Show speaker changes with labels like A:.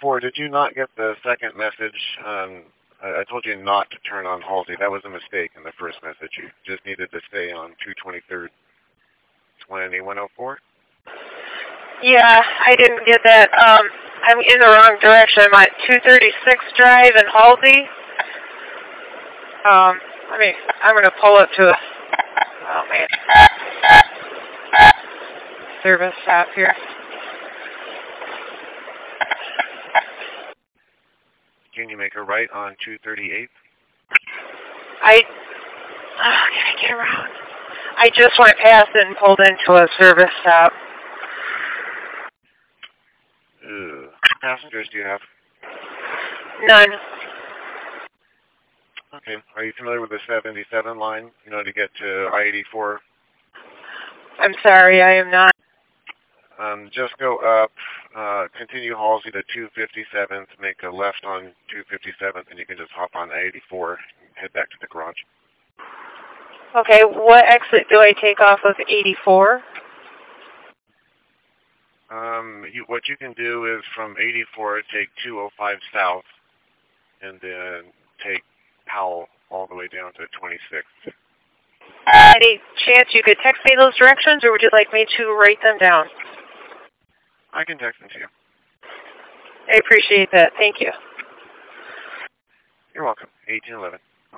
A: 104, did you not get the second message? I told you not to turn on Halsey. That was a mistake in the first message. You just needed to stay on 223rd. 104?
B: Yeah, I didn't get that. I'm in the wrong direction. I'm at 236 Drive in Halsey. I'm going to pull up to oh man, service stop here.
A: Can you make a right on 238?
B: Can I get around? I just went past it and pulled into a service stop.
A: How many passengers do you have?
B: None.
A: Okay. Are you familiar with the 77 line, to get to I-84?
B: I'm sorry, I am not.
A: Just go up, continue Halsey to 257th, make a left on 257th, and you can just hop on I-84 and head back to the garage.
B: Okay, what exit do I take off of 84?
A: What you can do is from 84, take 205 south, and then take Powell all the way down to 26.
B: Any chance you could text me those directions, or would you like me to write them down?
A: I can text them to you.
B: I appreciate that. Thank you.
A: You're welcome. 1811.